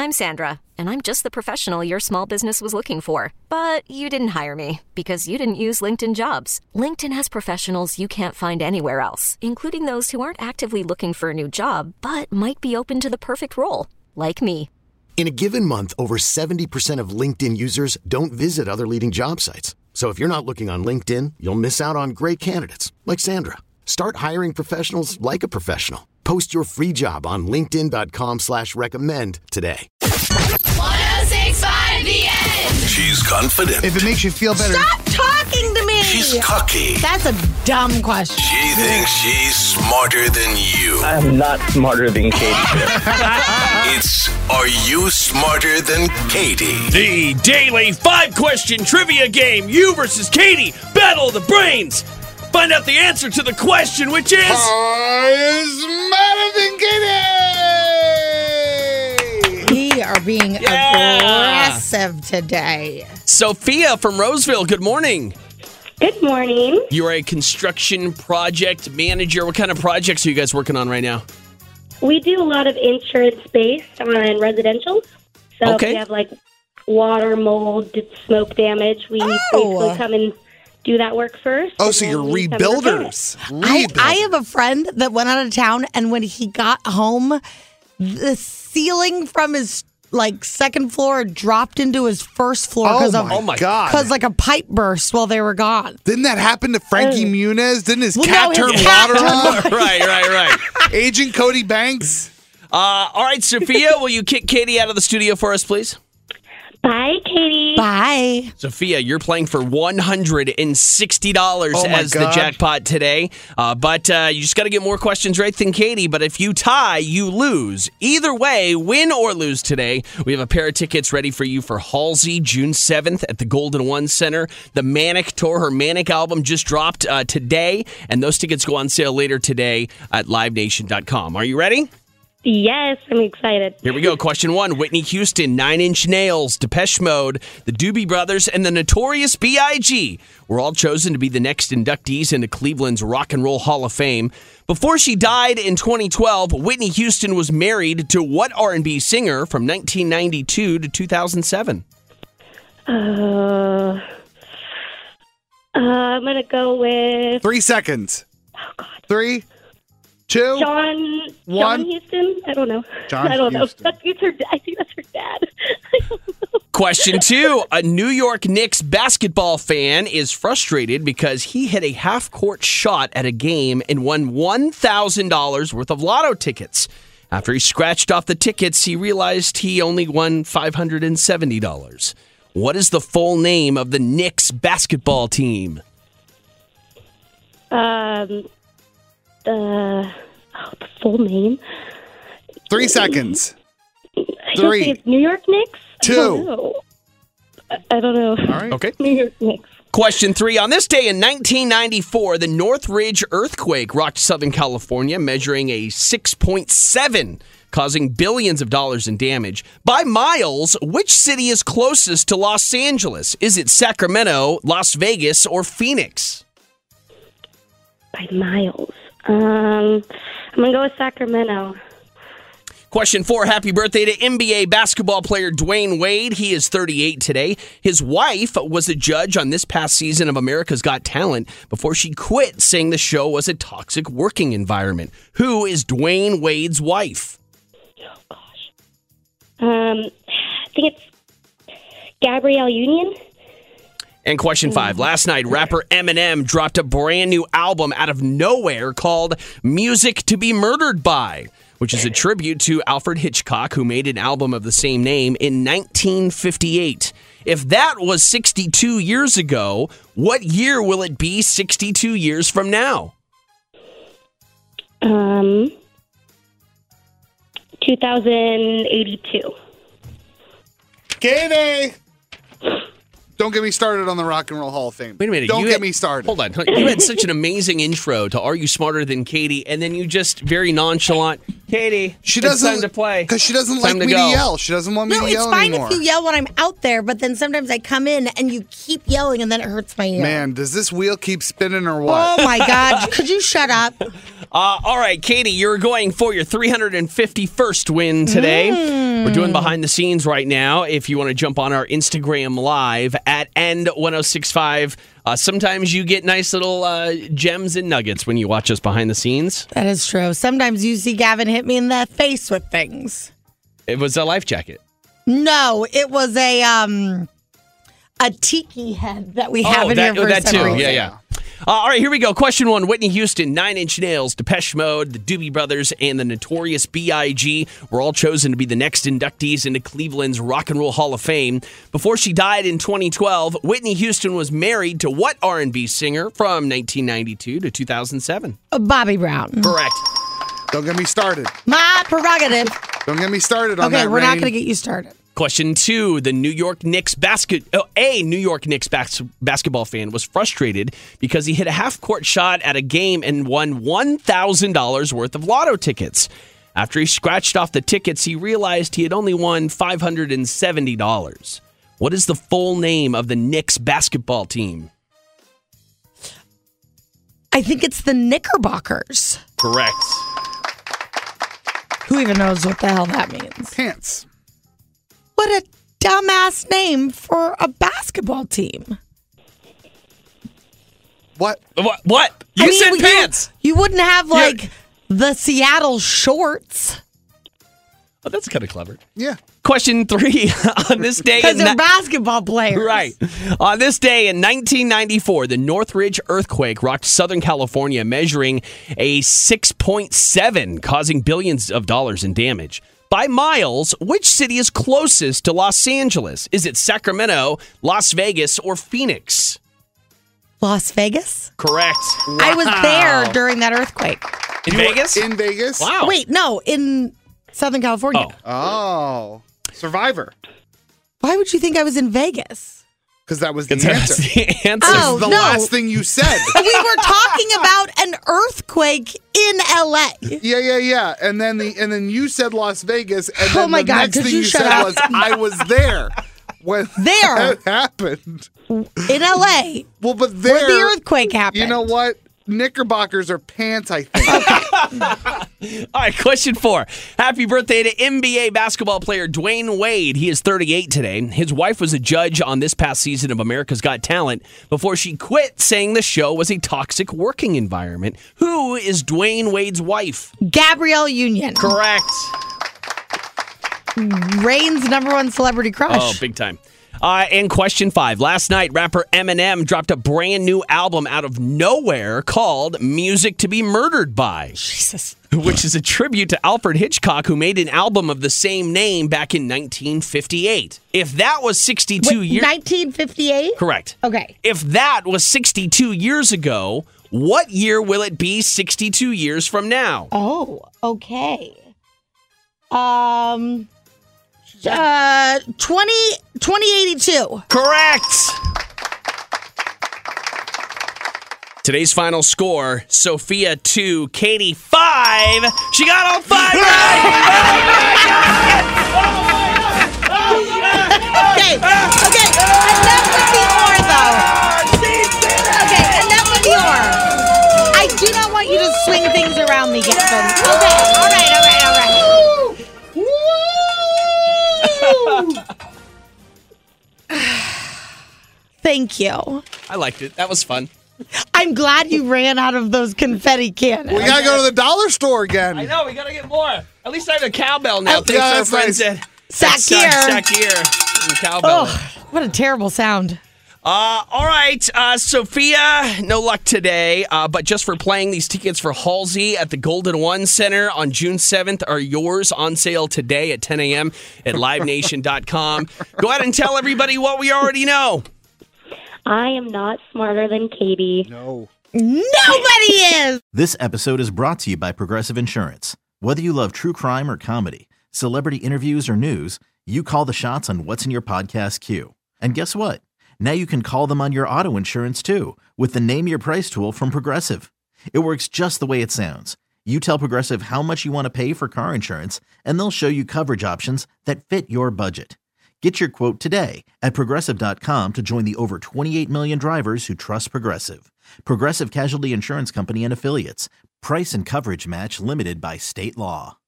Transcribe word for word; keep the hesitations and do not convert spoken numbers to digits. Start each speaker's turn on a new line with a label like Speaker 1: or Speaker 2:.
Speaker 1: I'm Sandra, and I'm just the professional your small business was looking for. But you didn't hire me because you didn't use LinkedIn Jobs. LinkedIn has professionals you can't find anywhere else, including those who aren't actively looking for a new job, but might be open to the perfect role, like me.
Speaker 2: In a given month, over seventy percent of LinkedIn users don't visit other leading job sites. So if you're not looking on LinkedIn, you'll miss out on great candidates like Sandra. Start hiring professionals like a professional. Post your free job on linkedin.com slash recommend today.
Speaker 3: one oh six point five The End.
Speaker 4: She's confident.
Speaker 5: If it makes you feel better.
Speaker 6: Stop talking to me.
Speaker 4: She's cocky.
Speaker 6: That's a dumb question.
Speaker 4: She thinks she's smarter than you.
Speaker 7: I'm not smarter than Katie.
Speaker 4: It's Are You Smarter Than Katie?
Speaker 8: The daily five-question trivia game. You versus Katie. Battle of the brains. Find out the answer to the question, which is...
Speaker 5: Are you smarter than Katie?
Speaker 6: We are being
Speaker 8: Yeah.
Speaker 6: aggressive today.
Speaker 8: Sophia from Roseville, good morning.
Speaker 9: Good morning.
Speaker 8: You're a construction project manager. What kind of projects are you guys working on right now?
Speaker 9: We do a lot of insurance based on residential. So
Speaker 8: Okay.
Speaker 9: if we have like water, mold, smoke damage, we
Speaker 6: Oh.
Speaker 9: basically come and do that work first.
Speaker 5: Oh,
Speaker 9: and
Speaker 5: so
Speaker 9: then
Speaker 5: you're
Speaker 9: we come and repair it.
Speaker 5: rebuilders.
Speaker 6: I,
Speaker 5: Rebuilders.
Speaker 6: I have a friend that went out of town, and when he got home, the ceiling from his like second floor dropped into his first floor
Speaker 5: Oh
Speaker 6: because
Speaker 5: my,
Speaker 6: of
Speaker 8: Oh my
Speaker 5: God.
Speaker 6: because like a pipe burst while they were gone.
Speaker 5: Didn't that happen to Frankie Muniz? Didn't his
Speaker 6: Well,
Speaker 5: cat
Speaker 6: no, his
Speaker 5: turn
Speaker 6: cat
Speaker 5: water
Speaker 6: turned
Speaker 5: on?
Speaker 8: right, right, right.
Speaker 5: Agent Cody Banks?
Speaker 8: Uh, all right, Sophia, will you kick Katie out of the studio for us, please?
Speaker 9: Bye, Katie.
Speaker 6: Bye.
Speaker 8: Sophia, you're playing for one hundred sixty dollars
Speaker 5: Oh, my
Speaker 8: as the
Speaker 5: God.
Speaker 8: jackpot today. Uh, but uh, you just got to get more questions right than Katie. But if you tie, you lose. Either way, win or lose today, we have a pair of tickets ready for you for Halsey, June seventh at the Golden One Center. The Manic Tour, her Manic album just dropped uh, today, and those tickets go on sale later today at live nation dot com. Are you ready?
Speaker 9: Yes, I'm excited.
Speaker 8: Here we go. Question one. Whitney Houston, Nine Inch Nails, Depeche Mode, the Doobie Brothers, and the Notorious B I G were all chosen to be the next inductees into Cleveland's Rock and Roll Hall of Fame. Before she died in twenty twelve, Whitney Houston was married to what R and B singer from nineteen ninety-two to two thousand seven?
Speaker 9: Uh, uh, I'm going to go with
Speaker 5: Three seconds. Oh, God. Three, two,
Speaker 9: John,
Speaker 5: One.
Speaker 9: John Houston. I don't know.
Speaker 5: John
Speaker 9: I don't
Speaker 5: Houston.
Speaker 9: know. That's her, I think that's her dad. I don't know.
Speaker 8: Question two. A New York Knicks basketball fan is frustrated because he hit a half-court shot at a game and won one thousand dollars worth of lotto tickets. After he scratched off the tickets, he realized he only won five hundred seventy dollars. What is the full name of the Knicks basketball team?
Speaker 9: Um, the, oh, the full name.
Speaker 5: three seconds.
Speaker 9: I don't
Speaker 5: Three.
Speaker 9: think it's New York Knicks.
Speaker 5: Two.
Speaker 9: I don't know. I, I don't know.
Speaker 5: All right.
Speaker 8: Okay.
Speaker 9: New York Knicks.
Speaker 8: Question three. On this day in nineteen ninety-four, the Northridge earthquake rocked Southern California, measuring a six point seven, causing billions of dollars in damage. By miles, which city is closest to Los Angeles? Is it Sacramento, Las Vegas, or Phoenix?
Speaker 9: By miles. Um, I'm going to go with Sacramento.
Speaker 8: Question four. Happy birthday to N B A basketball player Dwayne Wade. He is thirty-eight today. His wife was a judge on this past season of America's Got Talent before she quit, saying the show was a toxic working environment. Who is Dwayne Wade's wife?
Speaker 9: Oh, gosh. Um, I think it's Gabrielle Union.
Speaker 8: And question five. Last night, rapper Eminem dropped a brand new album out of nowhere called Music to Be Murdered By, which is a tribute to Alfred Hitchcock, who made an album of the same name in nineteen fifty-eight. If that was sixty-two years ago, what year will it be sixty-two years from now?
Speaker 9: Um, two thousand eighty-two.
Speaker 5: Katie! Don't get me started on the Rock and Roll Hall of Fame.
Speaker 8: Wait a minute.
Speaker 5: Don't
Speaker 8: you
Speaker 5: get
Speaker 8: had-
Speaker 5: me started.
Speaker 8: Hold on. You had such an amazing intro to Are You Smarter Than Katie? And then you just very nonchalant, Katie,
Speaker 5: She
Speaker 8: it's
Speaker 5: doesn't
Speaker 8: time to play.
Speaker 5: because she doesn't
Speaker 8: It's
Speaker 5: like
Speaker 8: time to
Speaker 5: me to
Speaker 8: go.
Speaker 5: yell. She doesn't want me
Speaker 6: No,
Speaker 5: to
Speaker 6: it's
Speaker 5: yell
Speaker 6: fine
Speaker 5: anymore.
Speaker 6: if you yell when I'm out there, but then sometimes I come in and you keep yelling and then it hurts my ear.
Speaker 5: Man, does this wheel keep spinning or what?
Speaker 6: Oh my God. Could you shut up?
Speaker 8: Uh, all right, Katie, you're going for your three hundred fifty-first win today. Mm. We're doing behind the scenes right now. If you want to jump on our Instagram live at End ten sixty-five, uh, sometimes you get nice little uh, gems and nuggets when you watch us behind the scenes.
Speaker 6: That is true. Sometimes you see Gavin hit me in the face with things.
Speaker 8: It was a life jacket.
Speaker 6: No, it was a um a tiki head that we have
Speaker 8: oh,
Speaker 6: in
Speaker 8: that,
Speaker 6: here for
Speaker 8: that
Speaker 6: some
Speaker 8: too.
Speaker 6: reason.
Speaker 8: Yeah, yeah. Uh, all right, here we go. Question one. Whitney Houston, Nine Inch Nails, Depeche Mode, the Doobie Brothers, and the Notorious B I G were all chosen to be the next inductees into Cleveland's Rock and Roll Hall of Fame. Before she died in twenty twelve, Whitney Houston was married to what R and B singer from nineteen ninety-two to two thousand seven?
Speaker 6: Uh, Bobby Brown.
Speaker 8: Correct.
Speaker 5: Don't get me started.
Speaker 6: My prerogative.
Speaker 5: Don't get me started on
Speaker 6: okay,
Speaker 5: that.
Speaker 6: we're not
Speaker 5: Rain.
Speaker 6: going to get you started.
Speaker 8: Question two, the New York Knicks basket, oh, a New York Knicks bas- basketball fan was frustrated because he hit a half-court shot at a game and won one thousand dollars worth of lotto tickets. After he scratched off the tickets, he realized he had only won five hundred seventy dollars. What is the full name of the Knicks basketball team?
Speaker 6: I think it's the Knickerbockers.
Speaker 8: Correct.
Speaker 6: Who even knows what the hell that means?
Speaker 5: Pants.
Speaker 6: What a dumbass name for a basketball team.
Speaker 5: What?
Speaker 8: What? What? You
Speaker 6: I mean,
Speaker 8: said
Speaker 6: you,
Speaker 8: pants.
Speaker 6: You wouldn't have like the Seattle Shorts.
Speaker 8: Oh, that's kind of clever.
Speaker 5: Yeah.
Speaker 8: Question three. On this day,
Speaker 6: because
Speaker 8: in
Speaker 6: they're
Speaker 8: ni-
Speaker 6: basketball players,
Speaker 8: right? On this day in nineteen ninety-four, the Northridge earthquake rocked Southern California, measuring a six point seven, causing billions of dollars in damage. By miles, which city is closest to Los Angeles? Is it Sacramento, Las Vegas, or Phoenix?
Speaker 6: Las Vegas?
Speaker 8: Correct.
Speaker 6: I was there during that earthquake.
Speaker 8: In
Speaker 5: You were
Speaker 8: Vegas?
Speaker 5: In Vegas?
Speaker 8: Wow.
Speaker 6: Wait, no, in Southern California.
Speaker 8: Oh.
Speaker 5: Oh. Survivor.
Speaker 6: Why would you think I was in Vegas?
Speaker 5: Because that was the
Speaker 8: That's
Speaker 5: answer.
Speaker 8: the answer.
Speaker 6: Oh,
Speaker 5: the
Speaker 6: no.
Speaker 5: last thing you said.
Speaker 6: We were talking about an earthquake in L A.
Speaker 5: Yeah, yeah, yeah. And then the and then you said Las Vegas, and
Speaker 6: Oh
Speaker 5: then
Speaker 6: my
Speaker 5: the
Speaker 6: God,
Speaker 5: next
Speaker 6: could
Speaker 5: thing
Speaker 6: you
Speaker 5: you
Speaker 6: shut
Speaker 5: said
Speaker 6: up?
Speaker 5: was I was there when
Speaker 6: There.
Speaker 5: that happened.
Speaker 6: In L A.
Speaker 5: Well, but there
Speaker 6: Where the earthquake happened.
Speaker 5: You know what? Knickerbockers are pants, I think.
Speaker 8: All right, question four. Happy birthday to N B A basketball player Dwayne Wade. He is thirty-eight today. His wife was a judge on this past season of America's Got Talent before she quit, saying the show was a toxic working environment. Who is Dwayne Wade's wife?
Speaker 6: Gabrielle Union.
Speaker 8: Correct.
Speaker 6: Rain's number one celebrity crush.
Speaker 8: Oh, big time. Uh, and question five. Last night, rapper Eminem dropped a brand new album out of nowhere called Music to Be Murdered By.
Speaker 6: Jesus.
Speaker 8: Which is a tribute to Alfred Hitchcock, who made an album of the same name back in nineteen fifty-eight. If that was sixty-two
Speaker 6: Wait,
Speaker 8: years...
Speaker 6: nineteen fifty-eight?
Speaker 8: Correct.
Speaker 6: Okay.
Speaker 8: If that was sixty-two years ago, what year will it be sixty-two years from now?
Speaker 6: Oh, okay. Um... Uh, twenty, twenty eighty-two.
Speaker 8: Correct. Today's final score, Sophia two, Katie five. She got all five right!
Speaker 6: Okay, okay, enough with the or, though. Okay, enough with the or. I do not want you to swing things around me, Gavin. Okay, all right, all right, all right. Thank you.
Speaker 8: I liked it. That was fun.
Speaker 6: I'm glad you ran out of those confetti cannons.
Speaker 5: We gotta go to the dollar store again.
Speaker 8: I know, we gotta get more. At least I have a cowbell now.
Speaker 6: Oh,
Speaker 8: Thanks
Speaker 5: yeah,
Speaker 8: to our
Speaker 5: that's
Speaker 8: friends
Speaker 5: nice.
Speaker 8: at
Speaker 6: Sakir.
Speaker 8: at Sakir. Cowbell.
Speaker 6: Oh, what a terrible sound.
Speaker 8: Uh, all right, uh, Sophia, no luck today, uh, but just for playing, these tickets for Halsey at the Golden One Center on June seventh are yours, on sale today at ten a.m. at live nation dot com. Go ahead and tell everybody what we already know.
Speaker 9: I am not smarter than Katie.
Speaker 5: No.
Speaker 6: Nobody is.
Speaker 10: This episode is brought to you by Progressive Insurance. Whether you love true crime or comedy, celebrity interviews or news, you call the shots on what's in your podcast queue. And guess what? Now you can call them on your auto insurance too with the Name Your Price tool from Progressive. It works just the way it sounds. You tell Progressive how much you want to pay for car insurance, and they'll show you coverage options that fit your budget. Get your quote today at Progressive dot com to join the over twenty-eight million drivers who trust Progressive. Progressive Casualty Insurance Company and Affiliates. Price and coverage match limited by state law.